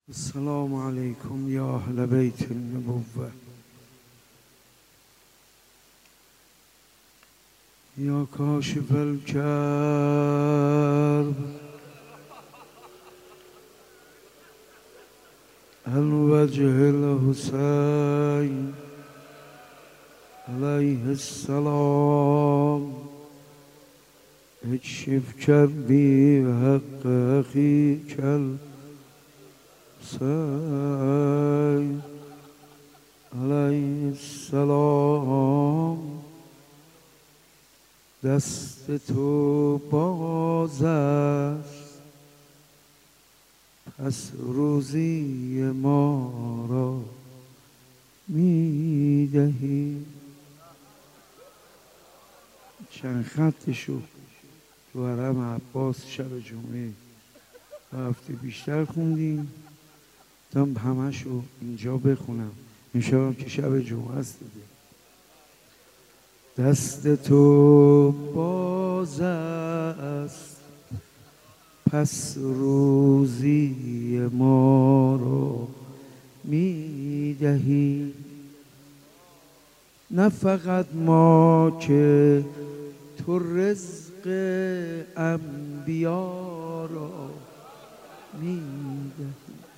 السلام عليكم يا أهل بيت النبوة يا كاشف الكرب عن وجه الحسين عليه السلام اكشف كربي حق أخيك الحسين عليه السلام دست تو باز است پس روزی ما را میدهی. چند خطشو تو حرم عباس شب جمعه هفته بیشتر خوندیم تا همشو اینجا بخونم انشاءالله که شب جمعه است دیگه. دست تو باز است پس روزی ما رو میدهی، نه فقط ما که تو رزق انبیا رو میدهی.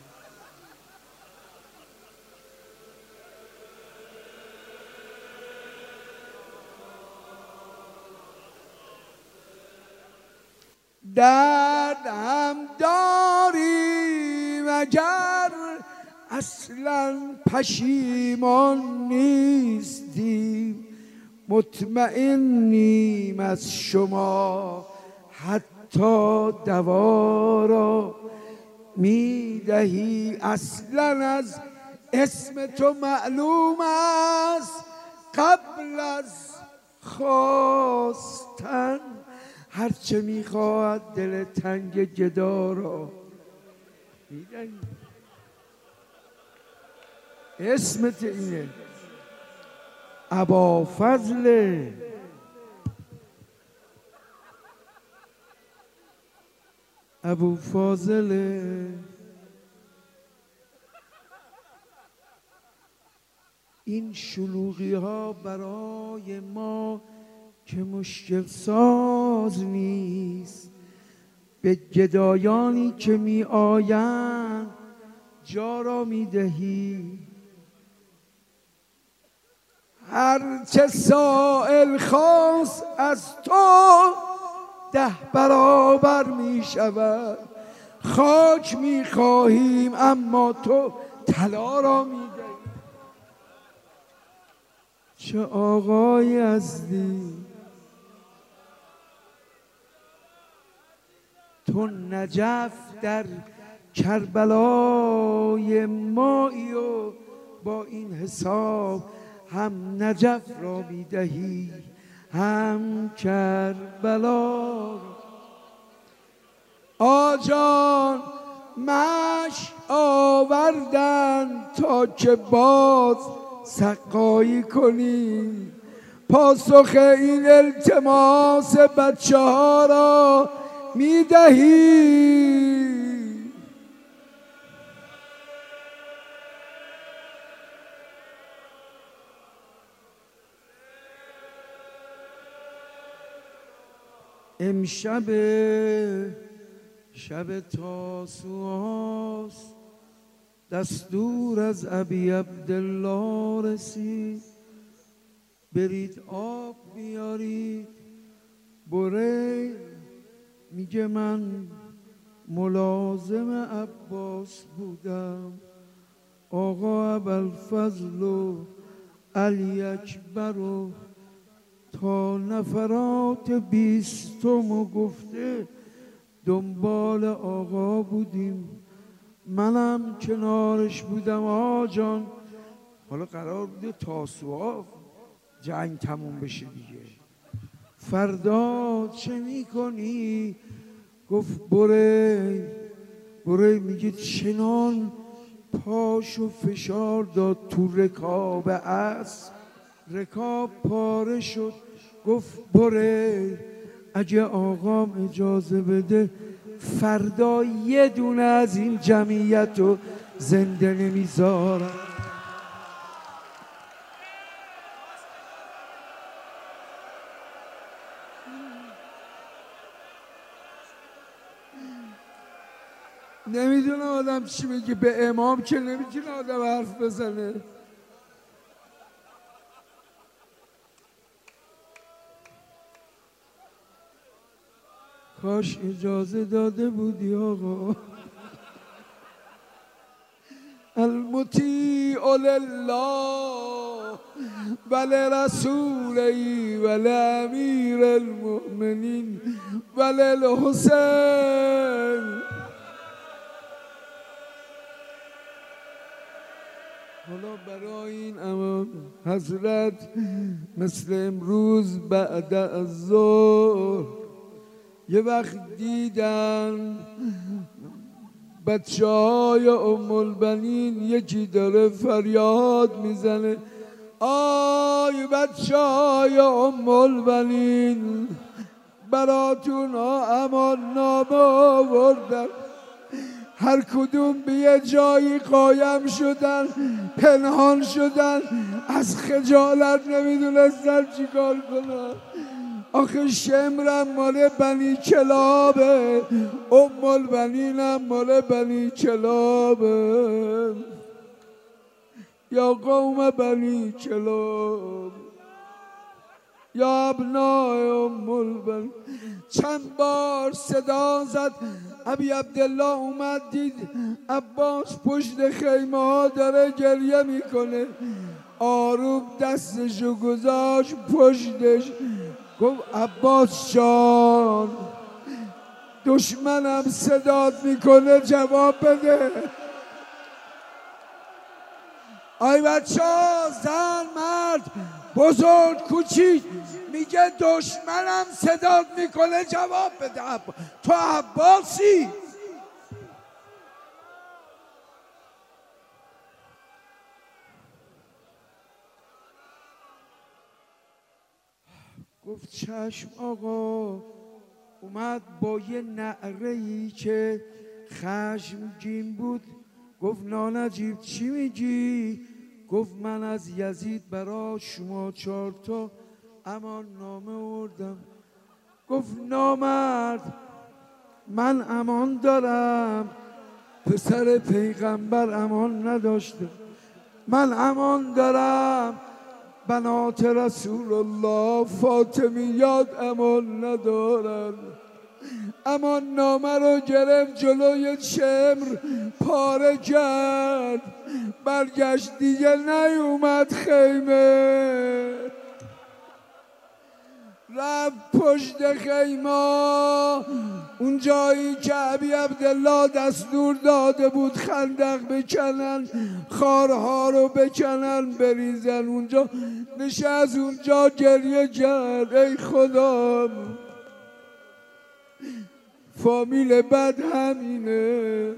درد هم داری مگر اصلا پشیمان نیستیم، مطمئنیم از شما حتی دوا را میدهی. اصلا از اسم تو معلوم است قبل از خواستن هرچه میخواهد دل تنگ گدا را میدهی. اسمت اینه ابوالفضل. ابوالفاضل این شلوغی ها برای ما که مشکل ساز نیست، به گدایانی که می آیند جا را می دهی. هرچه سائل خواست از تو 10 برابر می شود. خاک می خواهیم اما تو طلا را می دهی. چه آقای ازدی تو، نجف در کربلای مایی و با این حساب هم نجف را میدهی هم کربلا. آجان مش آوردن تا که باز سقایی کنی، پاسخ این التماس بچه ها را میدهی. امشب شب تاسوعاست، دستور از ابی عبدالله رسید برید آب بیارید. برید میگه من ملازم عباس بودم، آقا ابوالفضل و علی اکبر و تا نفرات 20 گفته دنبال آقا بودیم، منم کنارش بودم. آجان حالا قرار بوده تاسوعا جنگ تموم بشه دیگه، فردا چه میکنی؟ گفت بره. میگه چنان پاشو فشار داد تو رکاب اسب، رکاب پاره شد. گفت بره اگه آقام اجازه بده فردا یه دونه از این جمعیت رو زنده نمیذارم. نمیدونه آدم چی بگه، به امام که نمیتونه آدم حرف بزنه. کاش اجازه داده بودی آقا. المطیع لله ولرسوله ولامیر المؤمنین وللحسین. حالا برای این امان حضرت مثل امروز بعد از ظهر یه وقت دیدن بچه های ام البنین یکی داره فریاد میزنه آی بچه های ام البنین براتون امان نامه آوردن. هر کدوم به یه جایی قایم شدن، پنهان شدن، از خجالت نمیدونستن چی کار کنن. آخه شمرم مال بنی کلابه، ام البنینم مال بنی کلابه. یا قوم بنی کلاب یا ابنای ام البنین. چند بار صدا زد، ابی عبدالله اومد دید عباس پشت خیمه ها داره گریه میکنه. آروم دستشو گذاشت پشتش، گفت عباس جان دشمنم صدات میکنه جواب بده. آی بچه ها، زن مرد بزرگ کوچیک، میگه دشمنم صدات میکنه جواب بده. تو عباسی؟ گفت چشم آقا. اومد با یه نعره‌ای که خشمگین بود گفت نانجیب چی میگی؟ گفت من از یزید برا شما 4 تا امان نامه آوردم. گفت نامرد من امان دارم، پسر پیغمبر امان نداشته. من امان دارم، بنات رسول الله فاطمیات امان ندارن. امان نامه رو گرفت جلوی چمر پاره کرد، برگشت دیگه نیومد خیمه. رفت پشت خیمه، اون جایی که ابی عبدالله دستور داده بود خندق بکنن، خارها رو بکنن بریزن، اونجا نشست، اونجا گریه کرد. ای خدا، فامیل بد همینه.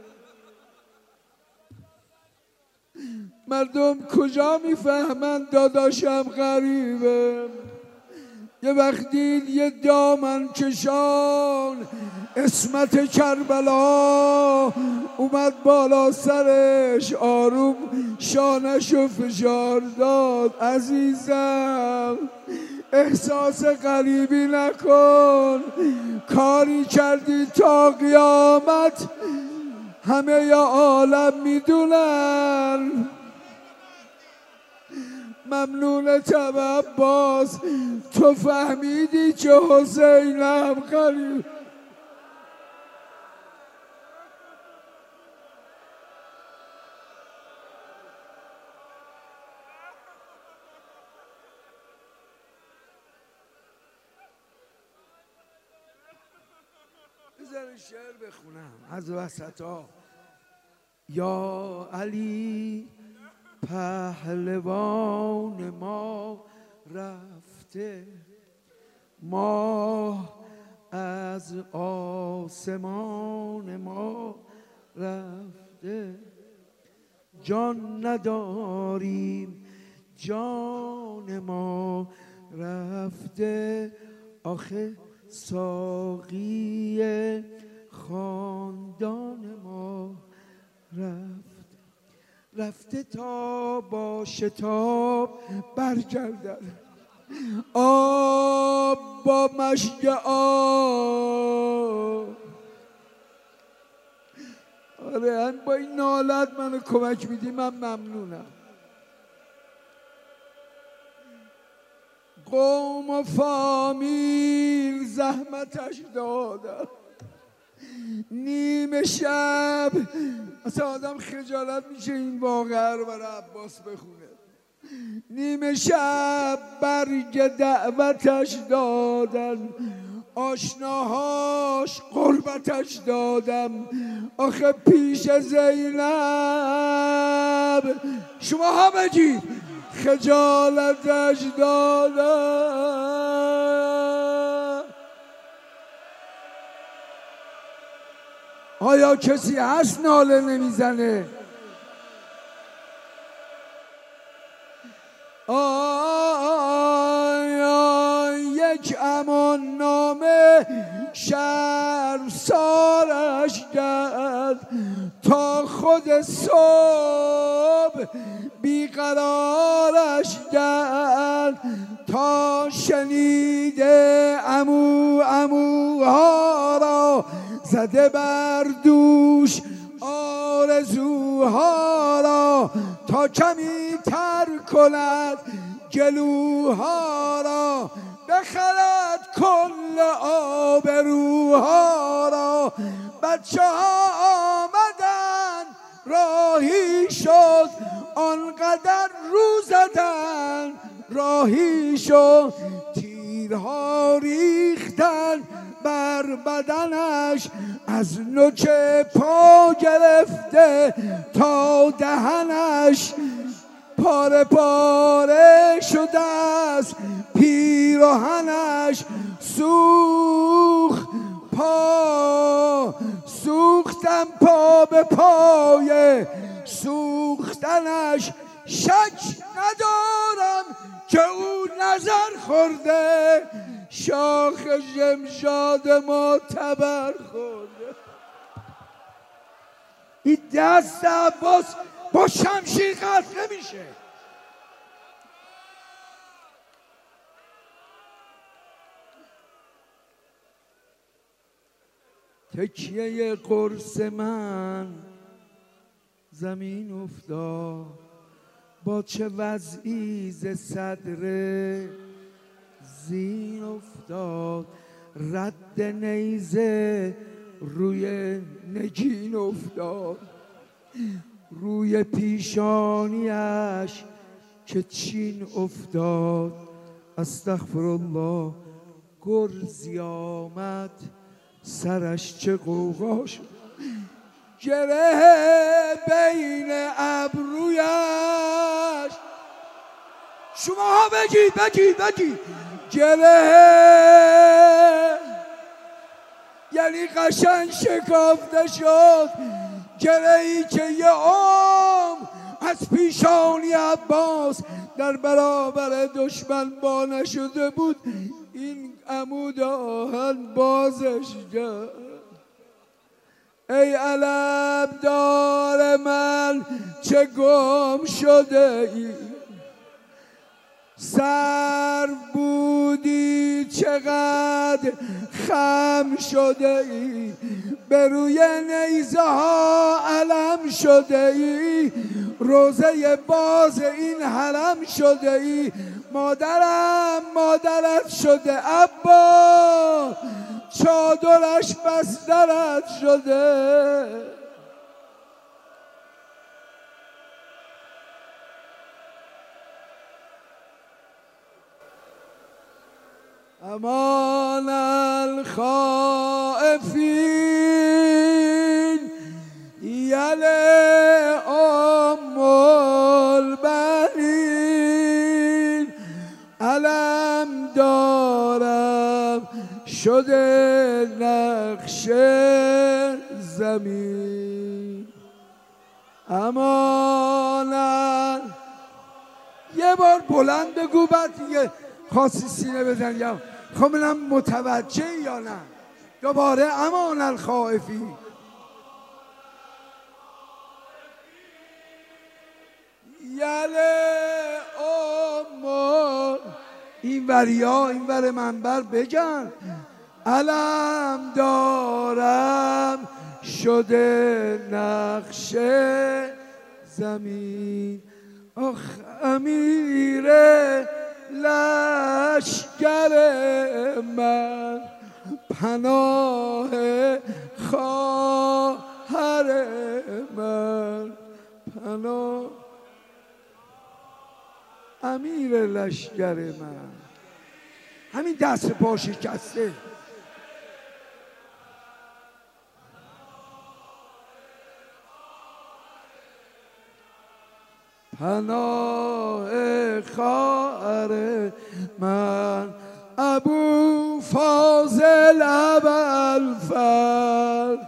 مردم کجا میفهمن داداشم غریبه؟ یه وقت دید یه دامن کشان اسمت کربلا اومد بالا سرش، آروم شانشو فشار داد. عزیزم احساس غریبی نکن، کاری کردی تا قیامت همه یا عالم میدونن. ممنونتم عباس، تو فهمیدی که حسینم غریب. بذار شعر بخونم از وسطا. یا علی پهلوان ما رفته، ماه از آسمان ما رفته. جان نداریم جان ما رفته، آخه ساقی خاندان ما رفته تا با شتاب برگردد، آب با مشک آب. آره با این نالت منو کمک میدی، من ممنونم. قوم و فامیل زحمتش دادم، نیمه شب اصلا آدم خجالت میشه این واقعه رو برای عباس بخونه. نیمه شب برگ دعوتش دادن، آشناهاش قربتش دادم، آخه پیش زینب شما ها بگید خجالتش دادم. آیا کسی هست ناله نمیزنه؟ آیا یک امان نامه شرمسارش کرد، تا خود صبح بیقرارش کرد، تا شنیده عموها را زده بر دوش آرزوها را، تا کمی تر کند گلوها را، بخرد کل آبروها را. بچه ها آمدن راهی شد، آنقدر رو زدن راهی شد، تیرها ریختن بر بدنش، از نوک پا گرفته تا دهنش، پاره پاره شده است پیراهنش. سوختم پا به پای سوختنش، شک ندارم که او نظر خورده، شاخ جمشاد ما تبر خورده. این دست عباس با شمشیر قطع نمیشه. تکیه قرص من زمین افتاد، با چه وضعی ز صدر زین افتاد، رد نیزه روی نگین افتاد، روی پیشانیش که چین افتاد. استغفرالله گرزی آمد سرش چه غوغا شد، گره بین ابرویش. شما ها بگید گره یعنی قشنگ شکافته شد، گره‌ای که یه از پیشانی عباس در برابر دشمن با نشده بود، این عمود آهن بازش کرد. ای علمدار من چه گم شده ای، سر بودی چقدر خم شده ای، به روی نیزه ها علم شده ای، روزه باز این حرم شده ای. مادرم مادرت شده ابا، چادرش بسترت شده. امان الخائفین یل ام البنین، علم دارم شده نقش زمین. امانن یه بار بلند بگو، بعد دیگه خاصی سینه بزن، یا خب ببینم متوجه یا نه. دوباره امان الخائفی. یله امور این وریا این ور منبر بگن علم دارم شده نقشه زمین آخ امیر لشگر من پناه خواهر من پناه امیر لشگر من همین دست پا شکسته پناه خواهر من ابو فاضل ابوالفضل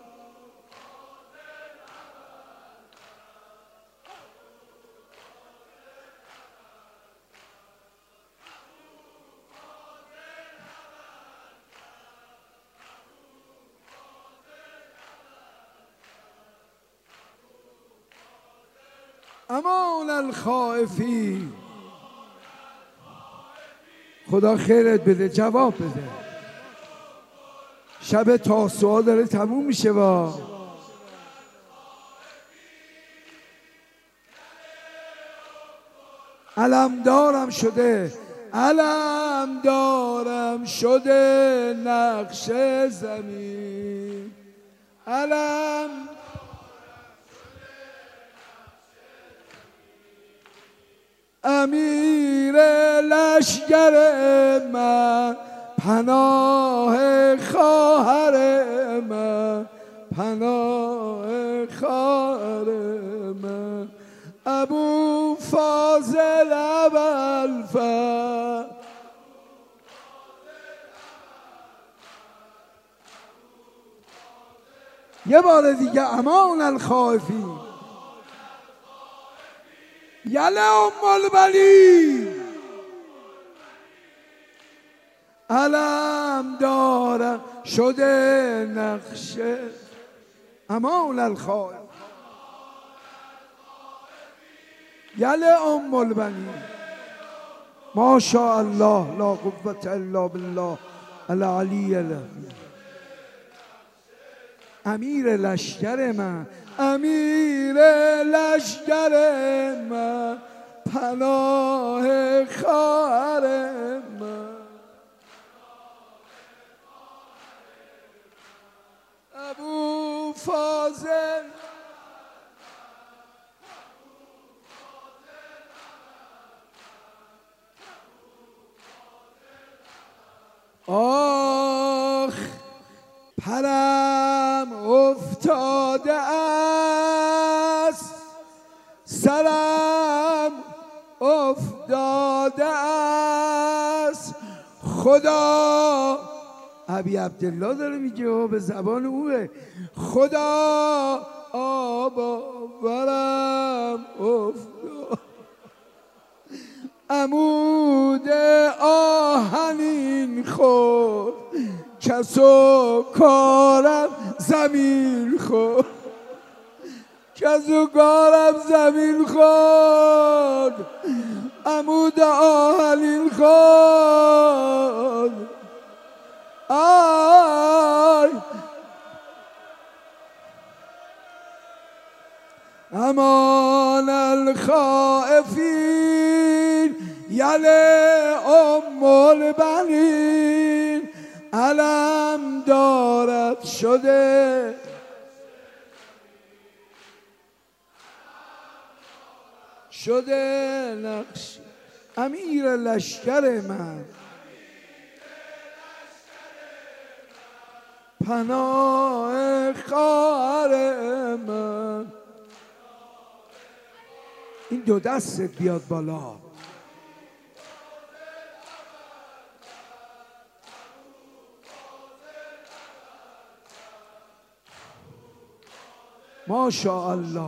امان الخائفی خدا خیرت بده جواب بده شب تاسوعا داره تموم میشه با علمدارم شده نقش زمین علم امیر لشگر من پناه خواهر من پناه خواهر من ابو فاضل ابوالفضل یه بار دیگه امان الخائفی یله ام البنین علم دارم شده نقشه امان الخائف یله ام البنین ما شاء الله لا قوة الا بالله العلی العظیم امیر لشکر من امیر لشکر من پناه خواهر من ابو فاضل آخ پرم افتاده است سرم افتاده است خدا ابی عبدالله داره میگه به زبان اوه خدا آب آورم افتاد عمود آهنین خورد کس و کارم زمین خورد کس و کارم زمین خورد عمود آهنین خورد آی امان الخائفین یله ام البنین علم دارد شده نقش امیر لشکر من پناه خواهر من این دو دستت بیاد بالا ماشاءالله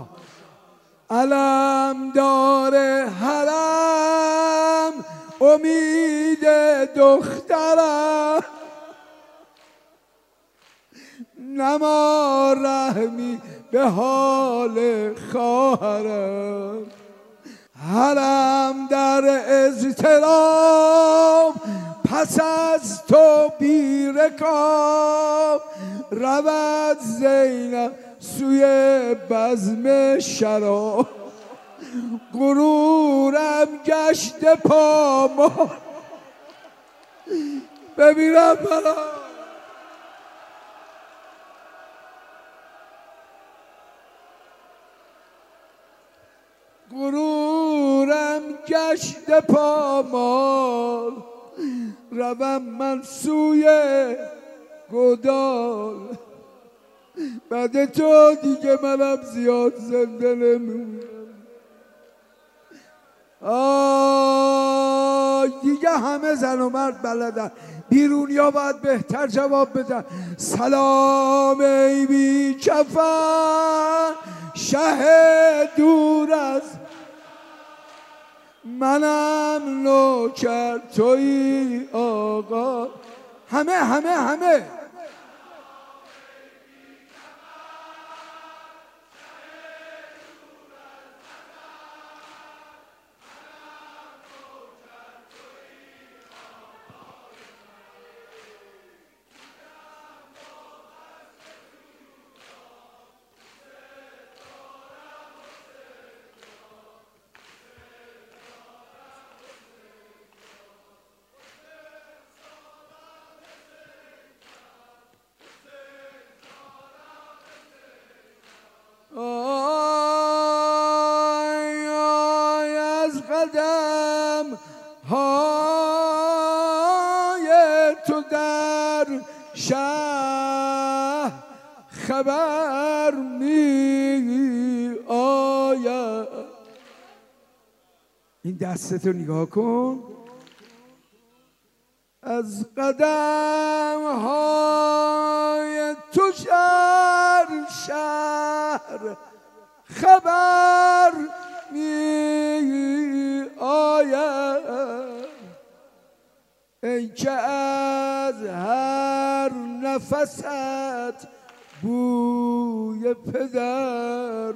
علمدار حرم امید دخترم نما رحمی به حال خواهرم حرم در اضطراب پس از تو بیرکاب رود زینب سوی بزم شراب غرورم گشت پامال ببینم برا غرورم گشت پامال روم من سوی گودال بعد تو دیگه منم زیاد زنده نمونم دیگه همه زن و مرد بلدن بیرونیا باید بهتر جواب بدن سلام ای بی کفن شه دور از منم نوکر توی آقا همه از قدم های تو در شهر خبر می آید این دستتو نگاه کن از قدم های تو شهر خبر می آید ای که از هر نفست بوی پدر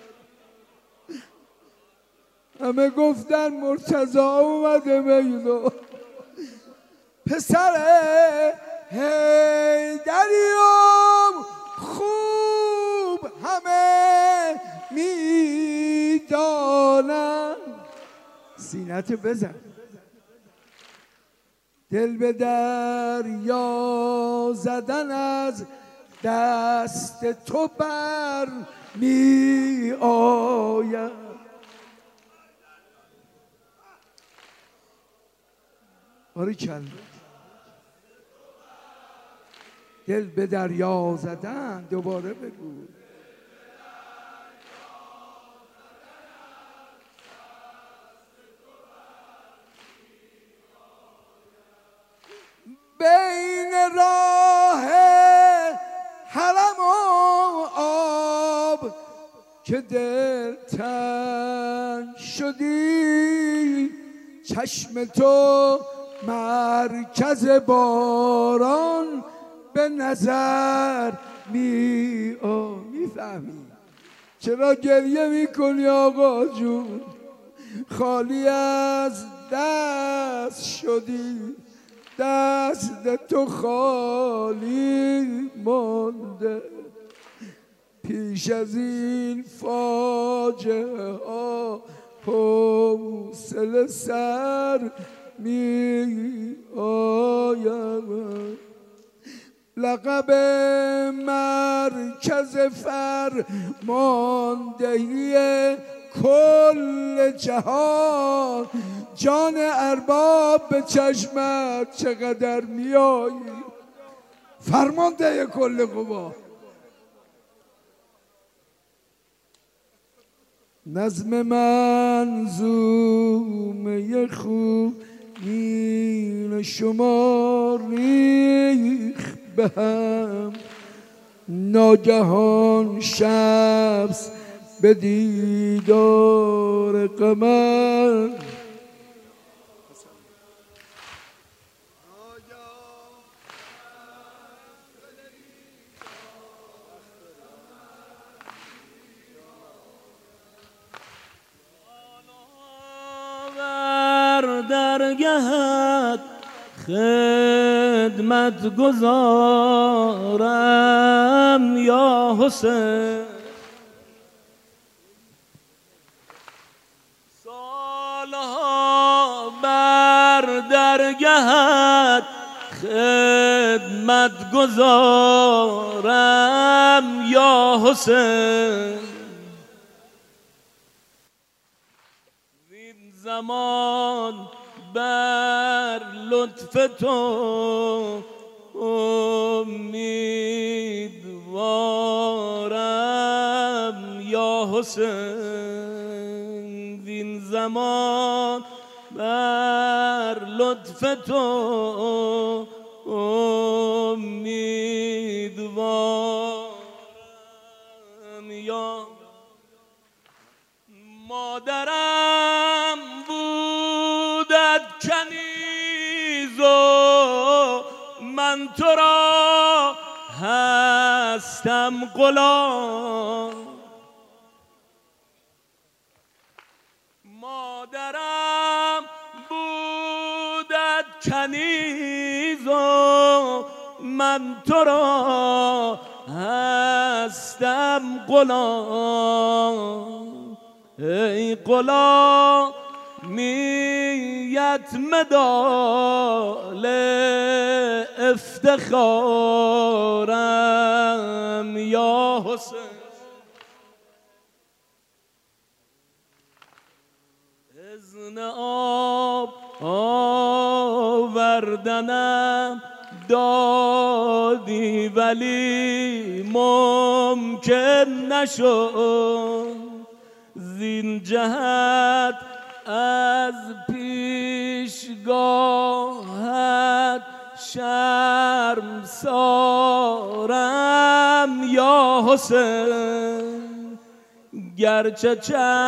همه گفتن مرتضی اومده میدو پسر حیدریم خوب همه میدانن سینت بزن دل به دریا زدن از دست تو بر می آید باریکلا دل به دریا زدن دوباره بگو بین راه حرم و آب که دل تنگ شدی چشم تو مرکز باران به نظر میفهمی چرا گریه میکنی آقا جون خالی از دست شدی دست تو خالی مانده پیش از این فاجعه ها حوصله سر می آید لقب مرکز فرماندهی کل جهان جان ارباب به چشمت چقدر میایی فرمانده کل قوا نظم منظومه خوب این شما ریخ به هم ناگهان شمس به دیدار قمر درگهت خدمت گذارم یا حسین. سالها بر درگهت خدمت گذارم یا حسین. این زمان بر لطف تو امیدوارم یا حسین. این زمان بر لطف تو امیدوارم یا مادرم بودت کنیز و من تو را هستم غلام. مادرم بودت کنیز و من تو را هستم غلام. ای غلامیت مدال افتخارم یا حسین. اذن آب آوردنم دادی ولی ممکن نشد. زین جهت از پیشگاهت شرمسارم یا حسین. گرچه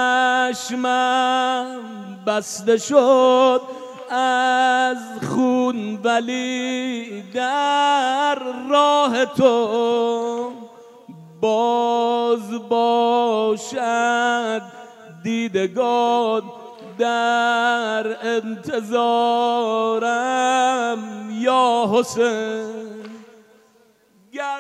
چشمم بسته شد از خون ولی در راه تو باز باشد دیدگان در انتظارم یا حسین. گر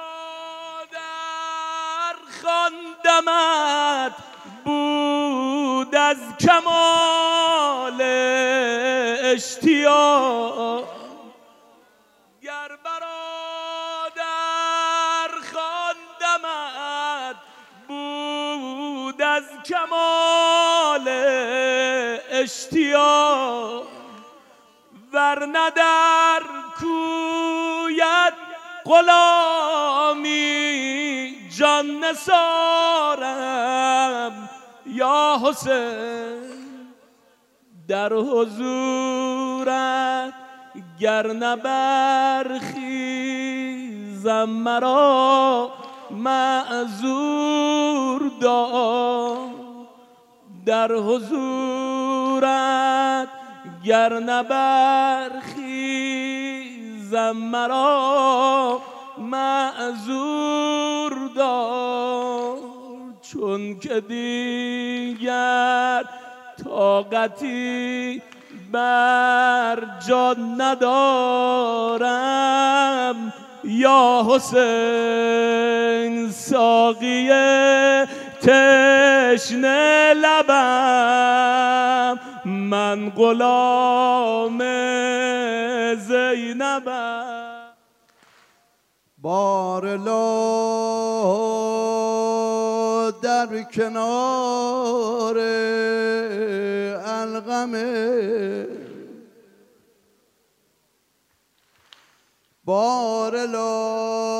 برادر خواندمت بود از کمال اشتیاق. گر برادر خواندمت بود از کمال اشتیاق. ورنه در کویت غلامی جان نثارم یا حسین. در حضورت گر نبرخیزم مرا معذور دار. در حضورت گر نبرخیزم مرا معذور دار. چون که دیگر طاقتی بر جان ندارم یا حسین. ساقی تشنه لبم من غلام زینبم. بارلا در کنار القمه. بارلا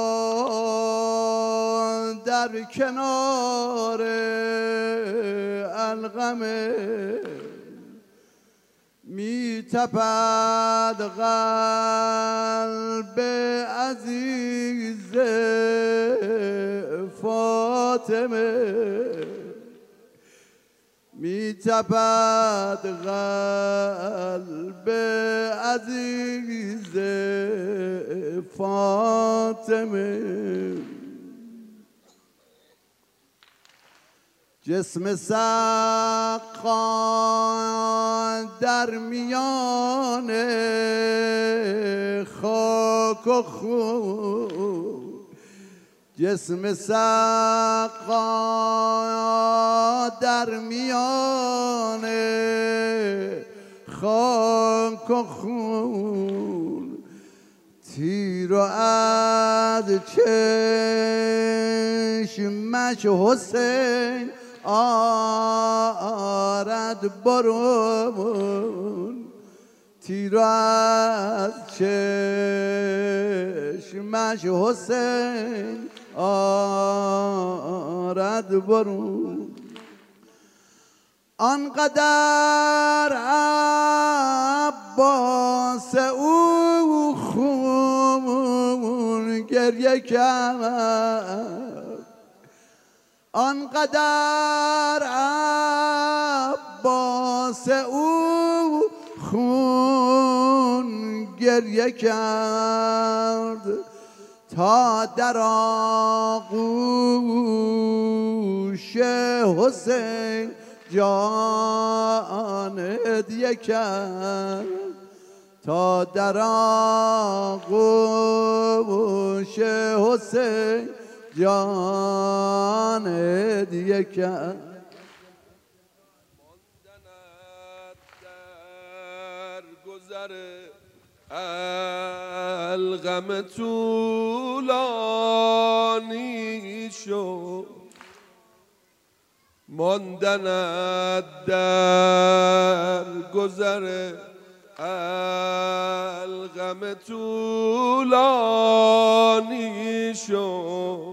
در کنار القمه. می تپد قلب عزیز فاطمه. می تپد قلب عزیز فاطمه. جسم سقای در میان خاک و خون جسم سقا در میان خاک و خون تیر و از چشمش حسین آرد برون تیر و از چشمش حسین آرد برون آنقدر عباس او خون گریه کرد آنقدر عباس او خون گریه کرد تا در آغوش حسین جان هدیه کرد تا در آغوش حسین جان هدیه کرد الغم طولانی شد ماندنت در گذر الغم طولانی شد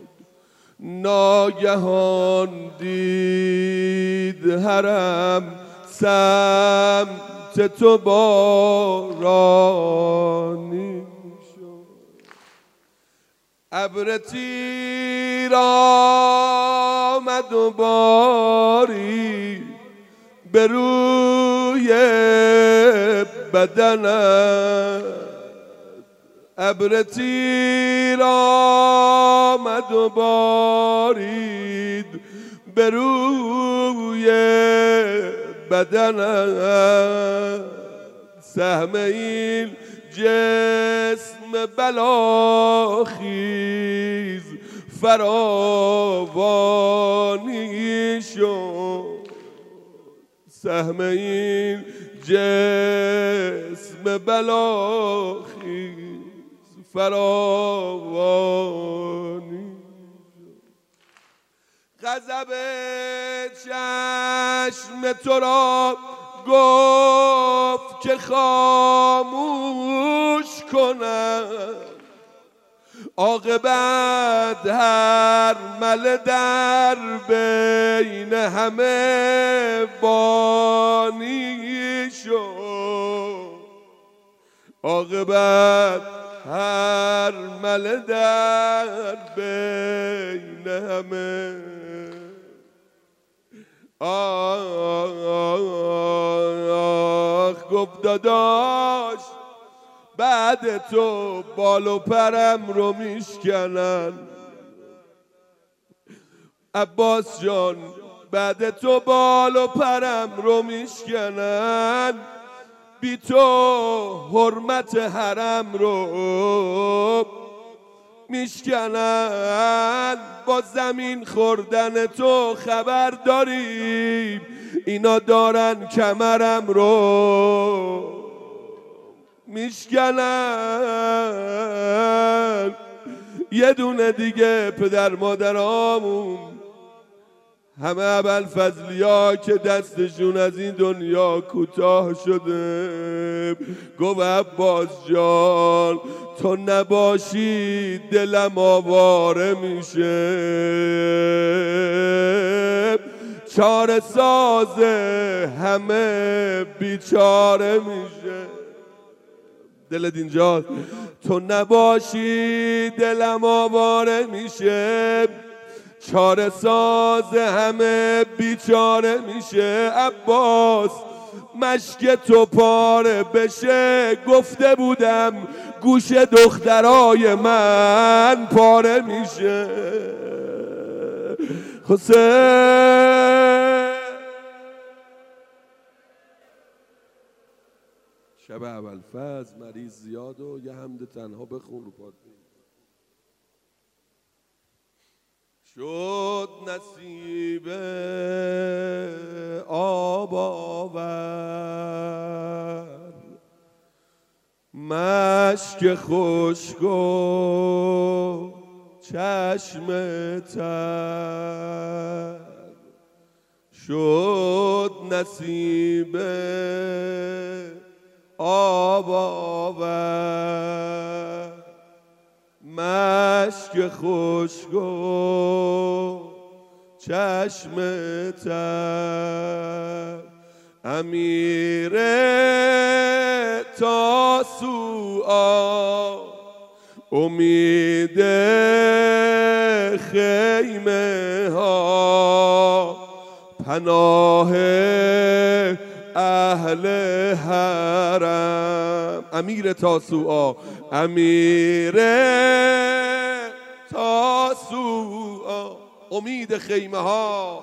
ناگهان دید حرم سمت تو بارانی شد ابر تیر آمد و باری به روی بدنت ابر تیر آمد و بارید به روی بدنت سهم این جسم بلاخیز فراوانی شد سهم این جسم بلاخیز فراوانی غضب چشم تو را گفت که خاموش کنم عاقبت هر مل در بین همه بانی شد عاقبت هر مل در بین همه آخ گفت داداش بعد تو بال و پرم رو میشکنن عباس جان بعد تو بال و پرم رو میشکنن بی تو حرمت حرم رو میشکنن با زمین خوردن تو خبر داریم اینا دارن کمرم رو میشکنن یه دونه دیگه پدر مادرامون همه ابوالفضلیا که دستشون از این دنیا کوتاه شده گفت عباس جان تو نباشی دلم آواره میشه چاره ساز همه بیچاره میشه دلت اینجاست تو نباشی دلم آواره میشه چاره ساز همه بیچاره میشه عباس مشک تو پاره بشه گفته بودم گوش دخترای من پاره میشه حسین شب ابوالفضل مریض زیاد و یه حمد تنها بخون رو پاد. شد نصیب آب آور مشک خشک و چشم تر، شد نصیب آب آور مشک خشک و چشم تر، امیر تاسوعا امید خیمه ها، پناه اهل حرم. امیر تاسوعا، امیر تاسوعا امید خیمه ها،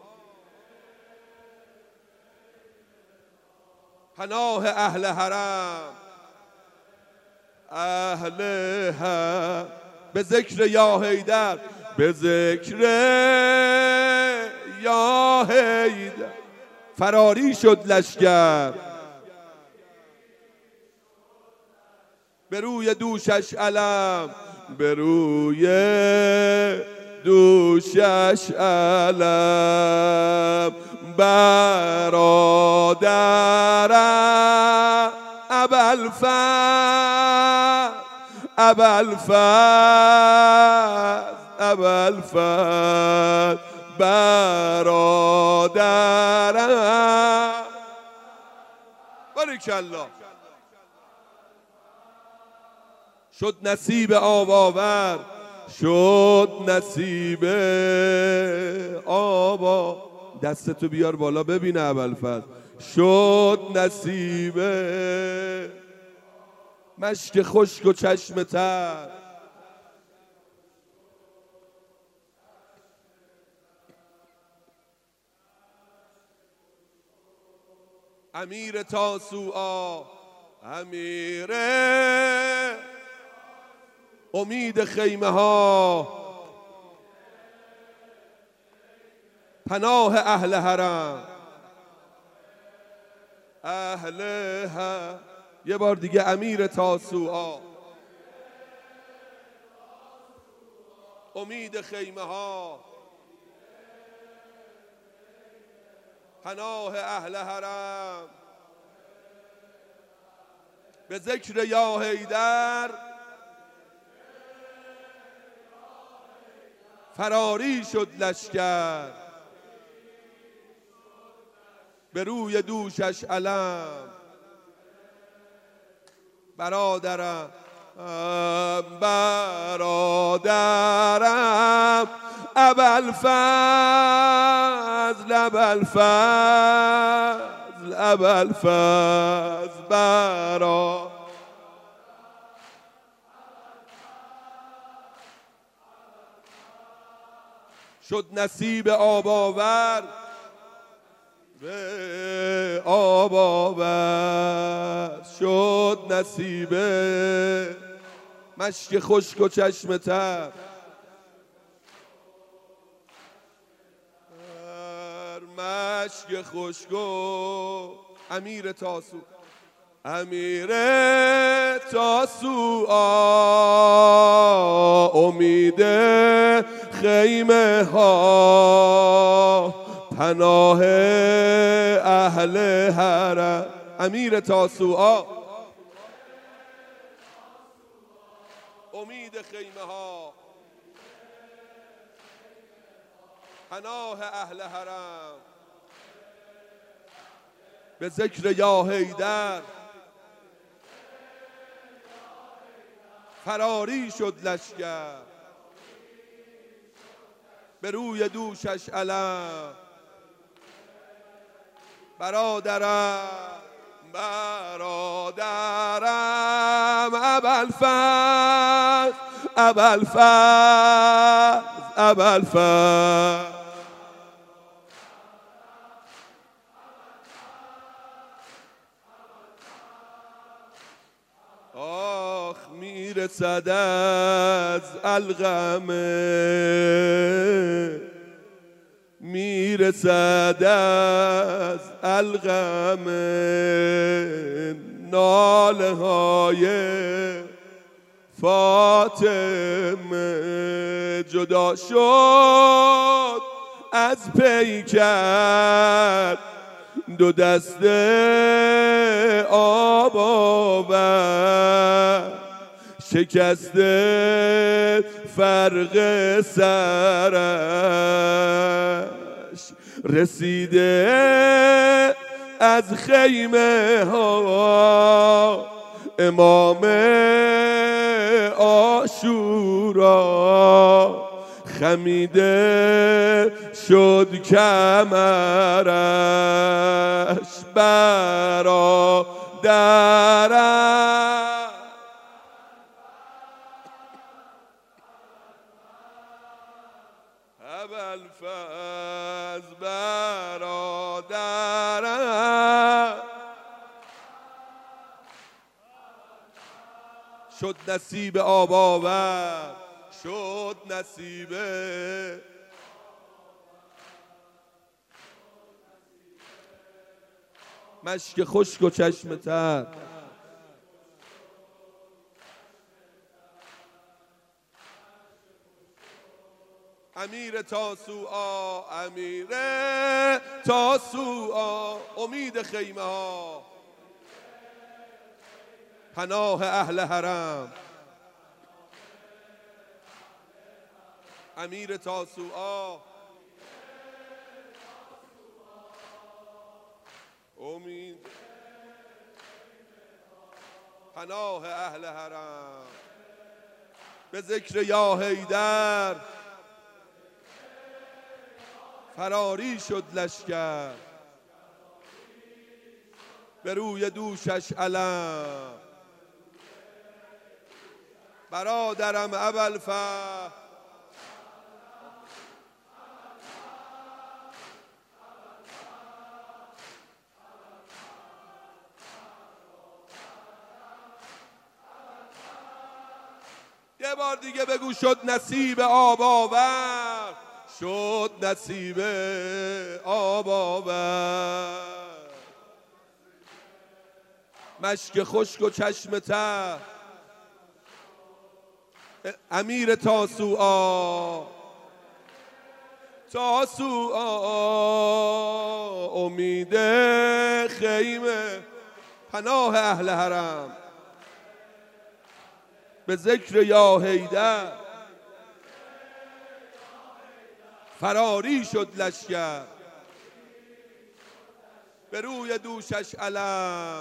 پناه اهل حرم. اهل حرم به ذکر یا حیدر، به ذکر یا حیدر فراری شد لشکر، به روی دوشش علم، به روی دوشش علم. برادرم ابوالفضل، ابوالفضل، ابوالفضل برادرم. باریکالله. شد نصیب آب آور، شد نصیب آب. دستتو بیار بالا ببینه ابوالفضل. شد نصیب مشک خشک و چشم تر، امیر تاسوعا، امیر امید خیمه ها، پناه اهل حرم. اهل حرم. یه بار دیگه امیر تاسوعا، امید خیمه ها، پناه اهل حرم. به ذکر یا حیدر فراری شد لشکر، به روی دوشش علم. برادرم، برادرم ابوالفضل، ابوالفضل، ابوالفضل برا. شد نصیب آب آور، به آب آور. شد نصیب مشک خشک و چشم تر، مشک خشک و امیر تاسوعا، امیر تاسوعا امید خیمه ها، پناه اهل حرم. امیر تاسوعا امید خیمه ها، پناه اهل حرم. به ذکر یا حیدر فراری شد لشکر، به روی دوشش علم. برادرم، برادرم ابوالفضل، ابوالفضل، ابوالفضل. میرسد از القمه، میرسد از القمه ناله های فاطمه. جدا شد از پیکر دو دسته آب آورد، شکسته فرق سرش، رسیده از خیمه ها امام عاشورا، خمیده شد کمرش برادرش. ابوالفضل برادرش شد نصیب آب آور، شد نصیبه مشک خشک و چشم تر. امیر تاسوعا، امیر تاسوعا، امید خیمه ها، پناه اهل حرم. امیر تاسوعا، امید پناه اهل حرم. به ذکر یا حیدر فراری شد لشکر، به روی دوشش علم. برادرم ابوالفضل یه بار دیگه بگو شد نصیب آب آور، شد نصیب آب آور مشک خشک و چشم تر. امیر تاسوعا، تاسوعا، امید خیمه، پناه اهل حرم. به ذکر یا حیدر فراری شد لشکر، به روی دوشش علم.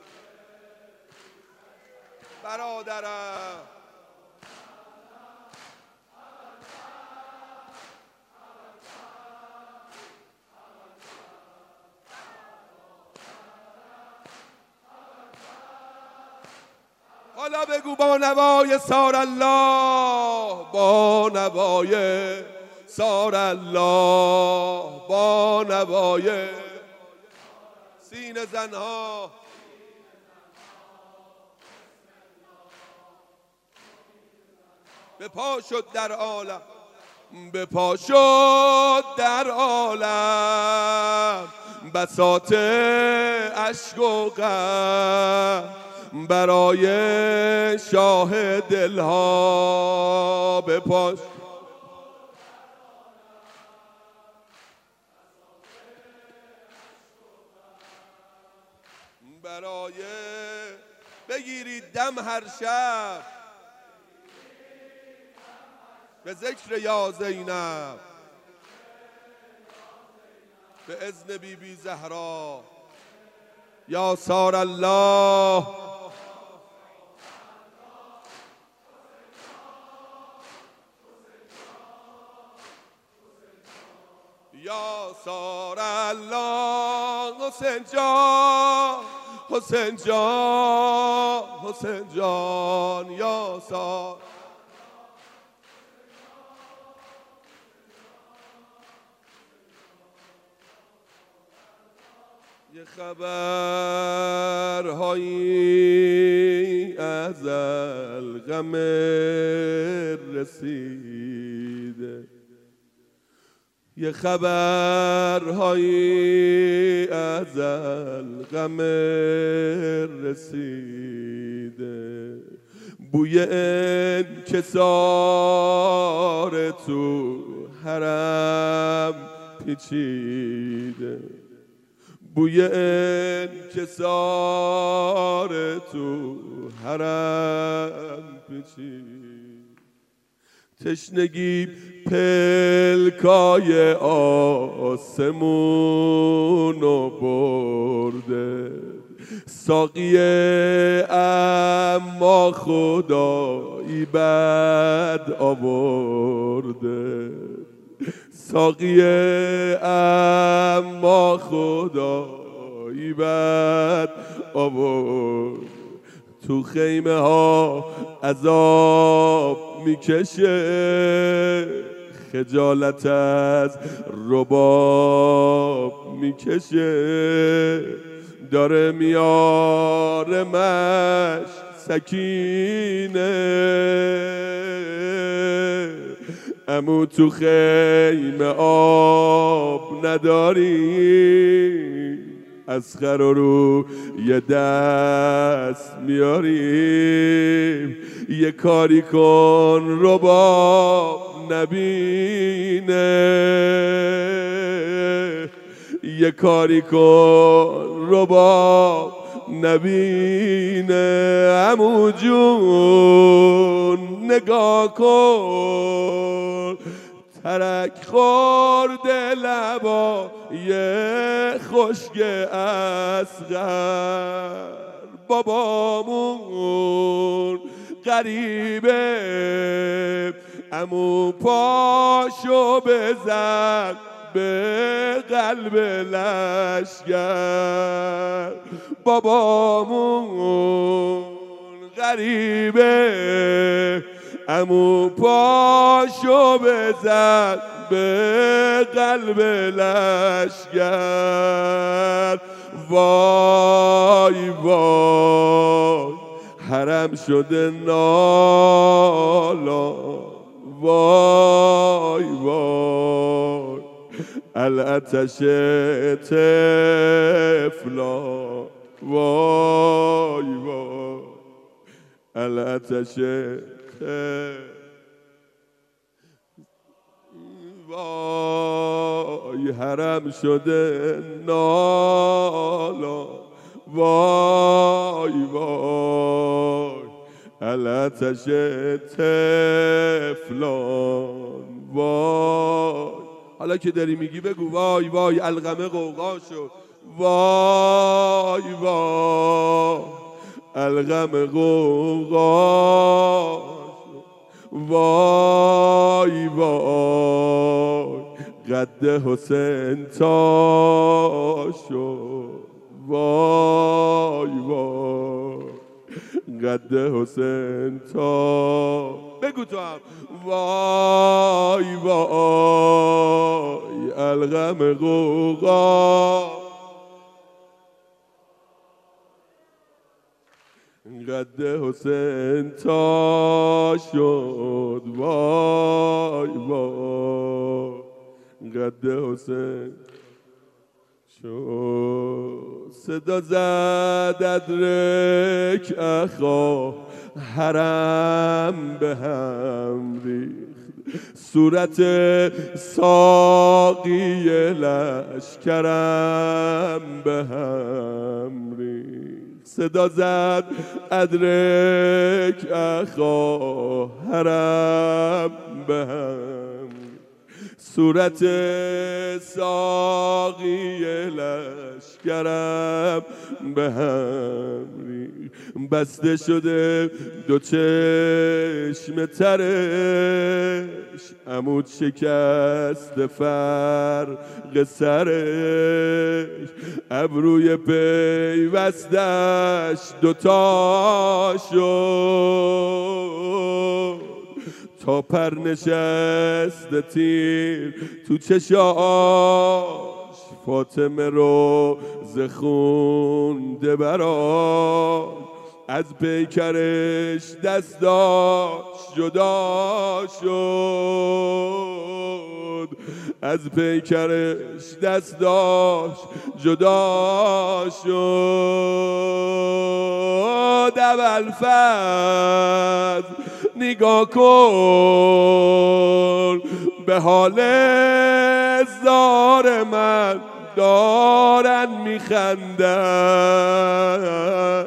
برادرم حالا بگو با نوای سار الله، با نوای سار الله، با نوای سینه زنها. به پا شد در عالم، به پا شد در عالم بساط اشک و غم، برای شاه دلها. به پا برای بگیرید دم هر شب، به ذکر یا زینب، به اذن بی بی زهرا. یا سار الله، یا سار الله. حسین جان، حسین جان، حسین جان، یا سار. یه خبرهایی از القمه غم رسیده، یه خبرهایی ازل غم رسیده، بوی انکسار تو حرم پیچیده، بوی انکسار تو حرم پیچیده، تشنگی پلکای آسمونو برده، ساقی اما خدایی بد آورده، ساقی اما خدایی بد آورد، تو خیمه ها عذاب میکشه، خجالت از رباب میکشه، داره میارمش سکینه، امو تو خیمه آب نداری، از خر رو یه دست میاریم، یه کاری کن رباب نبینه، یه کاری کن رباب نبینه، عمو جون نگاه کن، ترک خورده لبای خشک اصغر، بابامون غریبه، عمو پاشو بزن به قلب لشگر، بابامون غریبه، عمو پاشو بزن به قلب لشگر، وای وای حرم شده نالا، وای وای الاتش طفلا، وای وای الاتش وای حرم شده نالا، وای وای الاتش طفلان، وای حالا که داری میگی بگو وای وای القمه قوقا شد، وای وای القمه قوقا شد، وای وای قد حسین تا شد، وای وای قد حسین تا، بگو تو هم وای وای القمه قوقا، قد حسین تا شد، وای وای قد حسین شد، صدا زد ادرک اخا حرم به هم ریخت، صورت ساقی لشکرم به هم ریخت، صدا زد ادرک اخا حرم به هم، صورت ساقی لشکرم به هم ریخت، بسته شده دو چشم ترش، عمود شکست فرق سرش، ابروی پیوستش دوتا شد، تا پر نشست تیر تو چشاش، فاطمه رو زخونده براش، از پیکرش دستاش جدا شد، از پیکرش دستاش جدا شد. ابوالفضل نگاه کن به حال زار من، دارن میخندن.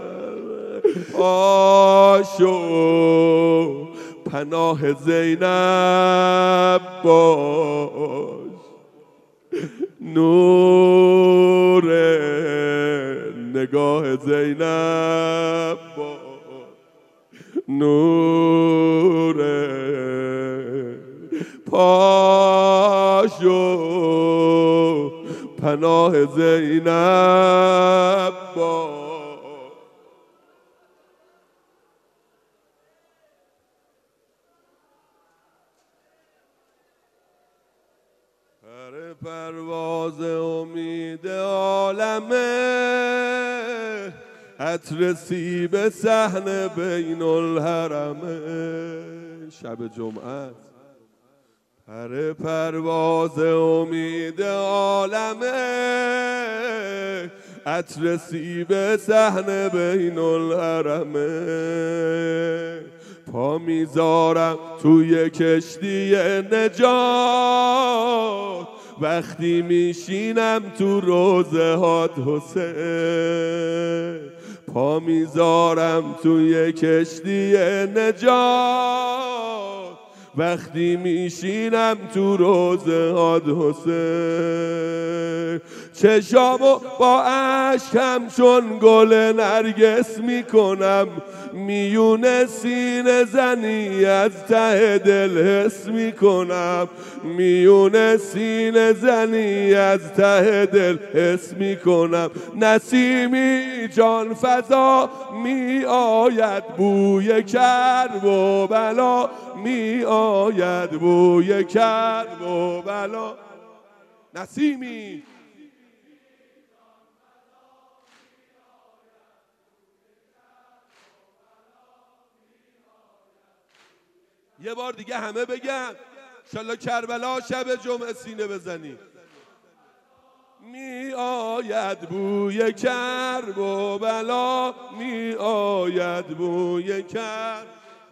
آشو پناه زینب باش، نور نگاه زینب باش، نور پاشو پناه زینب باش. پرواز امید عالمه، عطر سیب صحن بین الحرمه. شب جمعه پر پرواز امید عالمه، عطر سیب صحن بین الحرمه. پا میذارم توی کشتی نجات، وقتی میشینم تو روزه هات حسین. پا میذارم توی کشتی نجات، وقتی میشینم تو روزه هات حسین. چشامو با اشکم چون گل نرگس میکنم، میون سینه زنی از ته دل حس میکنم، میون سینه زنی از ته دل حس میکنم. نسیمی جان فضا می آید، بوی کرب و بلا می آید، بوی کرب و بلا. نسیمی یه بار دیگه همه بگن انشالله کربلا شب جمعه سینه بزنی. می آید بوی کرب و بلا، می آید بوی کرب.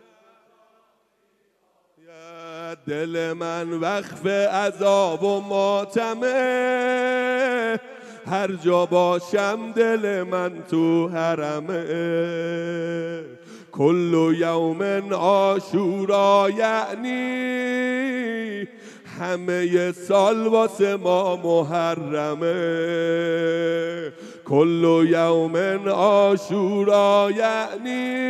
دل من وقف عذاب و ماتمه، هر جا باشم دل من تو حرمه. کل یوم عاشورا یعنی همه سال واسه ما محرمه. کل یوم عاشورا یعنی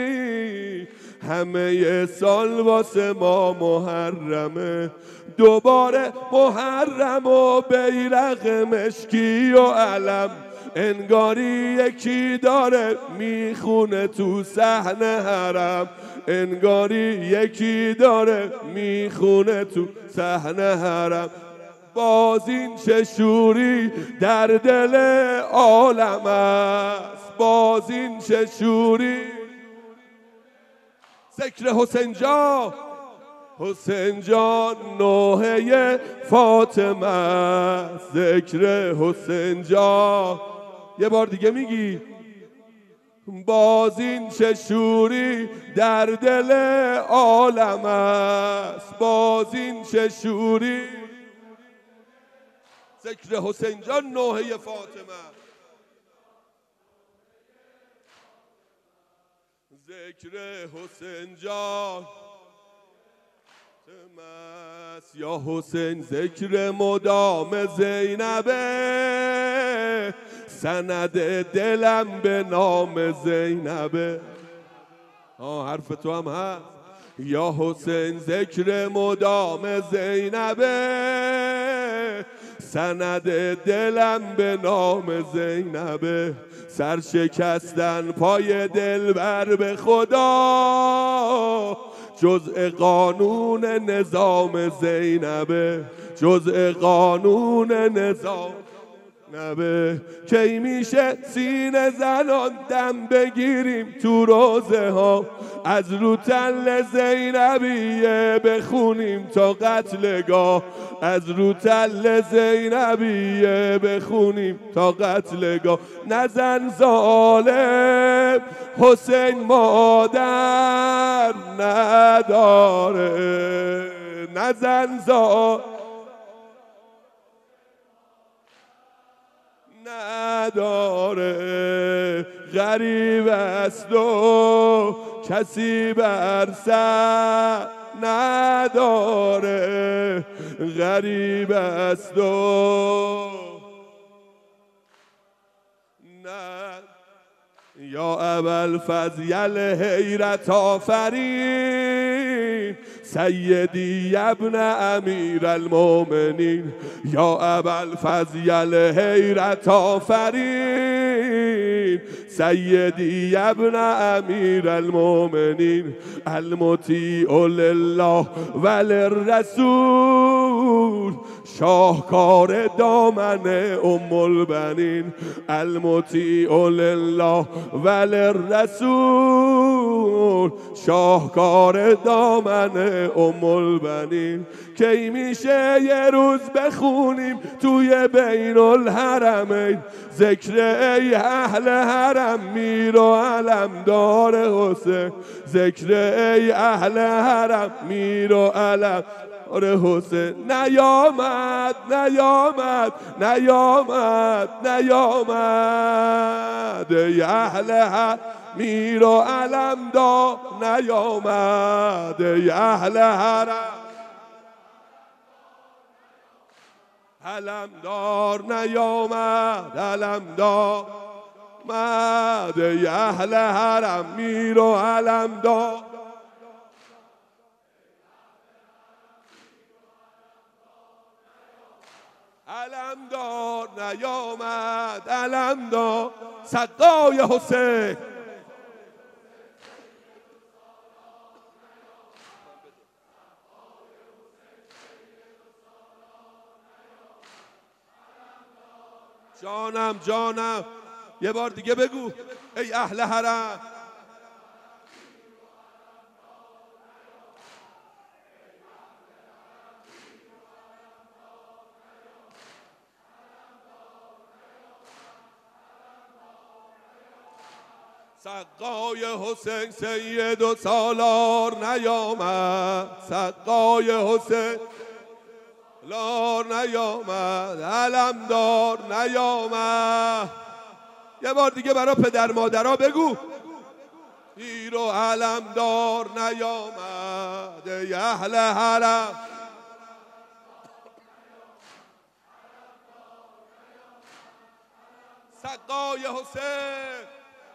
همه سال واسه ما محرمه. دوباره محرم و بیرق مشکی و علم، انگاری یکی داره میخونه تو صحن حرم، انگاری یکی داره میخونه تو صحن حرم. باز این چه شوری در دل عالم است، باز این چه شوری. ذکر حسین جان، حسین جان نوحه فاطمه، ذکر حسین جان. یه بار دیگه میگی باز این چه شوری در دل عالم است، باز این چه شوری. ذکر حسین جان نوحه فاطمه، ذکر حسین جان یا حسین. ذکر مدام زینبه، سند دلم به نام زینبه. حرف تو هم هست. یا حسین ذکر مدام زینبه، سند دلم به نام زینبه. سر شکستن پای دلبر به خدا، جزء قانون نظام زینبه، جزء قانون نظام. نبه کی میشه سینه زنان دم بگیریم تو روزه ها، از رو تل زینبیه بخونیم تا قتلگاه، از رو تل زینبیه بخونیم تا قتلگاه. نزن ظالم حسین مادر نداره، نزن ظالم نداره، غریب است و کسی بر سر نداره، غریب است و نه. یا ابوالفضل حیرت آفرین سیدی ابن امیر المؤمنین، یا ابوالفضل حیرت آفرین سیدی ابن امیر المؤمنین، المطیع لله وللرسول شاهکار دامن ام البنین، المطیع لله وللرسول شاهکار دامن ام البنین. کی میشه یه روز بخونیم توی بین الحرمین ذکر ای اهل حرم میر و علمدار حسین، ذکر ای اهل حرم میر و علم حسین. نیامد نیامد نیامد نیامد ای اهل حرم میر و علمدار، نیامد ای اهل حرم علمدار، نیامد علمدار مد ای اهل حرم میر و علمدار. علمدار نیامد علمدار، سقای حسین جانم جانم، یه بار دیگه بگو ای اهل حرم. سقای حسین سید و سالار نیامد، سقای حسین لار نیامد، علمدار نیامد. یه بار دیگه برای پدر مادرها بگو میر و علمدار نیامد ای اهل حرم. سقای حسین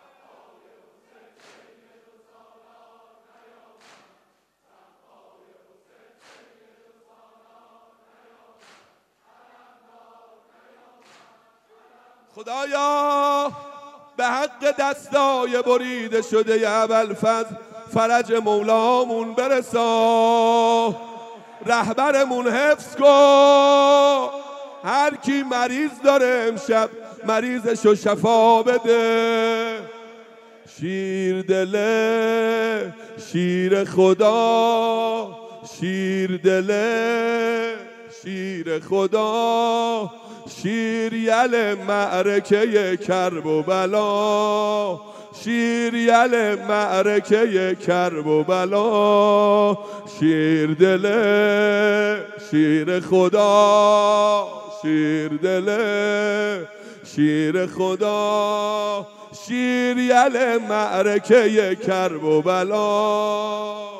خدایا به حق دستای بریده شده ی ابوالفضل فرج مولامون برسا، رهبرمون حفظ کن، هر کی مریض داره امشب مریضشو شفا بده. شیر دله شیر خدا، شیر دله شیر خدا، شیر یل معرکه کرب و بلا، شیر یل معرکه کرب و بلا. شیر دله شیر خدا، شیر دله شیر خدا، شیر یل معرکه کرب و بلا.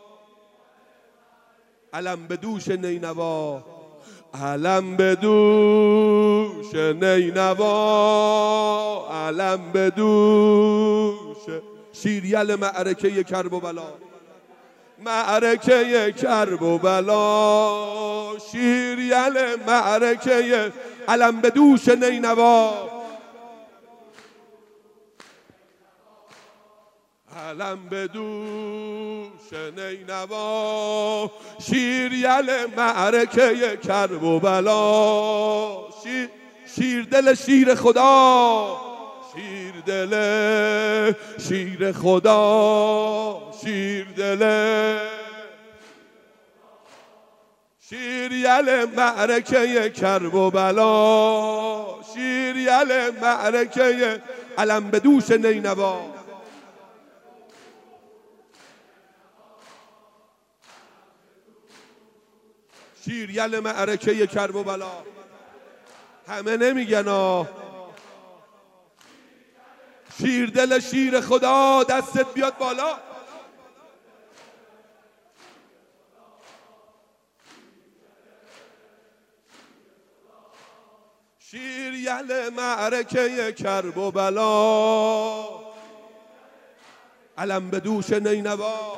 علم به دوش نینوا، علم به دوش نینوا، علم به دوش شیریل معرکه کرب و بلا، معرکه کرب و بلا، شیریل معرکه علم به دوش نینوا، علم به دوش نینوا، شیریل معرکه کرب و بلا. شیر دل شیر خدا، شیر دل شیر خدا، شیر دل شیر یل معرکه کرب و بلا، شیر یل معرکه علم به دوش نینوا، شیر یل معرکه کرب و بلا. همه نمیگن آه. شیر دل شیر خدا، دستت بیاد بالا. شیر یل معرکه کرب و بلا، علم به دوش نینوا.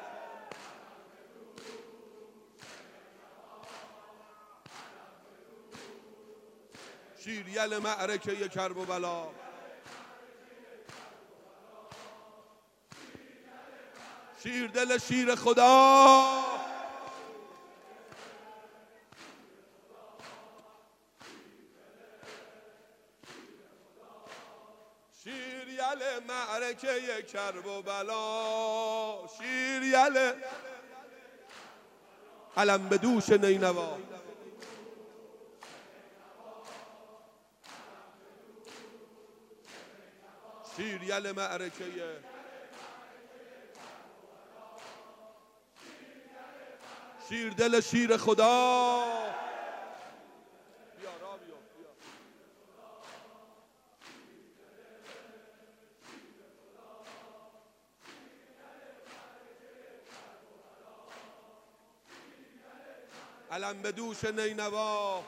شیر یل معرکه کرب و بلا. شیر دل شیر خدا، شیر یل معرکه کرب و بلا، شیر یل علم به دوش نینوا. شیر یل معرکه شیر دل شیر خدا. علم به دوش نینوا.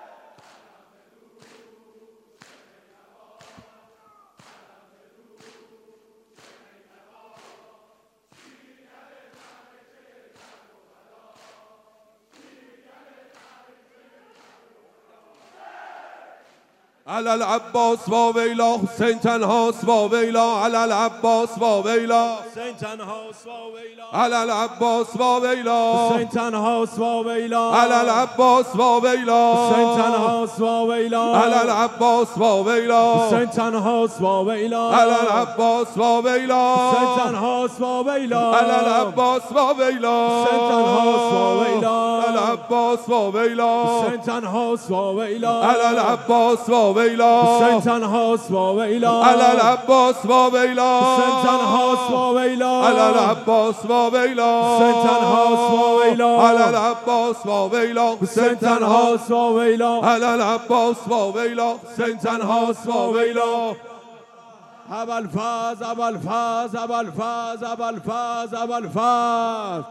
علی العباس و ویلا، حسین تنهاست و ویلا. علی العباس و ویلا، حسین تنهاست و ویلا. علی العباس و ویلا، حسین تنهاست و ویلا. علی العباس و ویلا، حسین تنهاست و ویلا. علی العباس و ویلا، حسین تنهاست و ویلا. علی العباس و ویلا، حسین تنهاست و ویلا. علی العباس و ویلا، حسین تنهاست و ویلا. علی العباس و ویلا، حسین تنهاست و ویلا. علی العباس و ویلا، حسین تنهاست و ویلا. علی العباس و ویلا، حسین تنهاست و ویلا. علی العباس و ویلا، حسین تنهاست و ویلا. علی العباس و ویلا، حسین تنهاست و ویلا. علی العباس و ویلا، حسین تنهاست و ویلا. ابوالفضل ابوالفضل ابوالفضل ابوالفضل ابوالفضل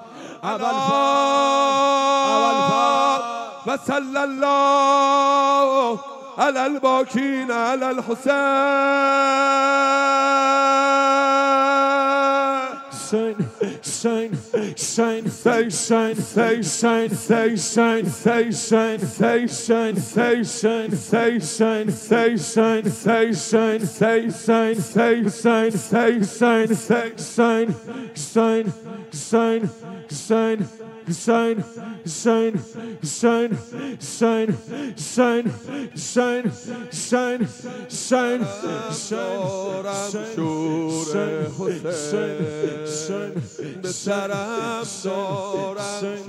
ابوالفضل و صلی الله علی الباکین علی الحسین. Shine, shine, say shine, say shine, say shine, say shine, say shine, say shine, say shine, say shine, say shine, say shine, say shine, say shine, say shine, shine, shine, shine. Shine, shine, shine, shine, shine, shine, shine, shine, shine, به سرم دارم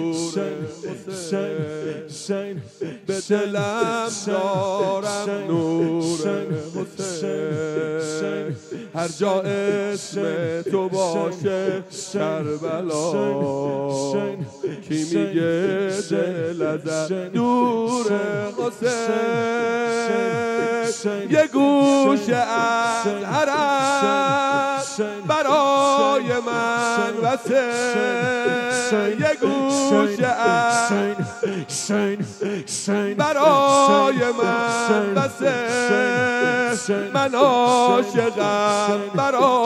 شور حسین، به دلم دارم نور حسین. هر جا اسم تو باشه کربلا، کی میگه دل ازت دور حسین. یه گوشه از حرم برای من وسه، یه گوشه از برای من وسه. من عاشقم برا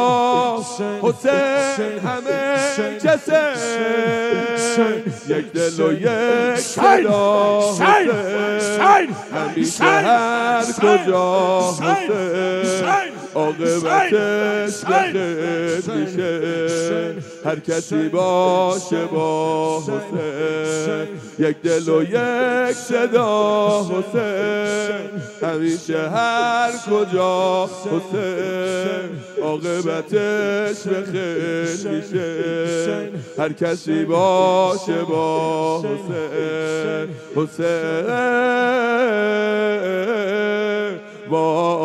حسین همه کسه، یک دل و یک صدا حسین، همیشه هر کجا حسین. عاقبتش به خیر میشه. هر کسی باشه با حسین، یک دل و یک صدا حسین، همیشه هر کجا حسین، عاقبتش به خیر میشه. هر کسی باشه با حسین، حسین با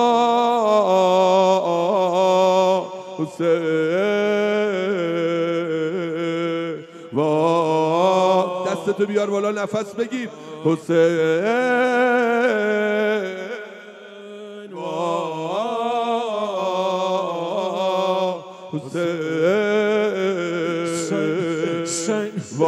حسین با دستتو بیار بالا نفس بگیر. حسین با حسین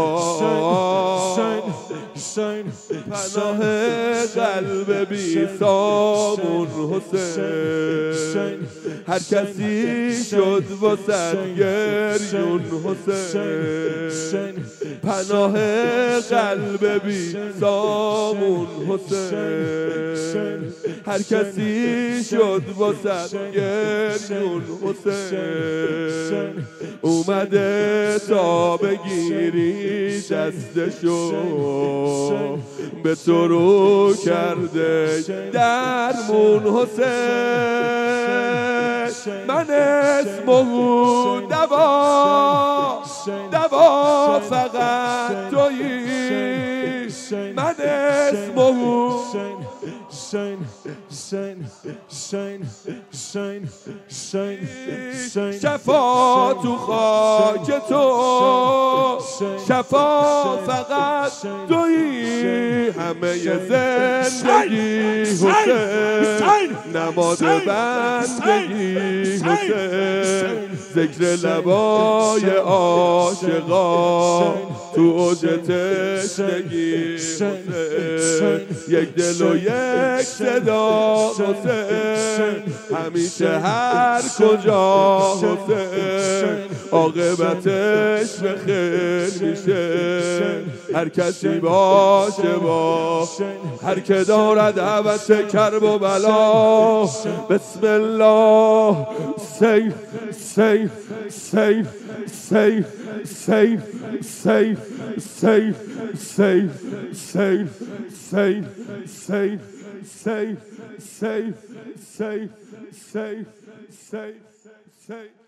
پناه قلب بی سامون حسین، هر کسی شد واسد گریون حسین، پناه قلب بی سامون حسین، هر کسی شد واسد گریون حسین، اومده تا بگیری دستشو، به تو رو کرده درمون حسین. من اسمو دوا فقط تویی، من اسمو شفا تو خاک تو، شفا فقط تویی، همه زندگی حسین، نماد بندگی حسین، ذکر لبای عاشقان تو اوج تشنگی حسین، یک دل و یک صدا حسین، همیشه هر کجا حسین، عاقبتش به خیر میشه. هر کسی باشه با، هر که دارد هوس کرب و بلا، بسم الله سیف سیف سیف سیف سیف سیف سیف سیف سیف سیف سیف سیف سیف سیف سیف سیف سیف